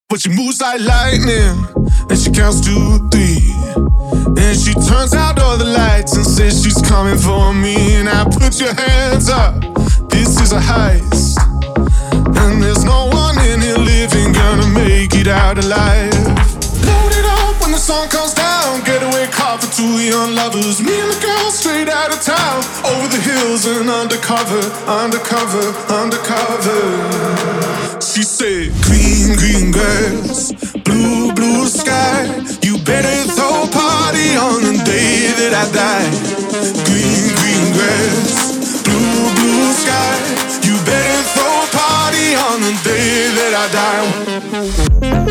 But she moves like lightning, and she counts to 3. And she turns out all the lights and says she's coming for me. Now put your hands up, this is a heist. And there's no one in here living gonna make it out alive. Load it up when the sun comes down. Getaway car for 2 young lovers. Me and the girl straight out of town. Over the hills and undercover, undercover, undercover. She said, green, green grass, blue, blue sky. You better throw a party on the day that I die. Green, green grass, blue, blue sky. You better throw a party on the day that I die.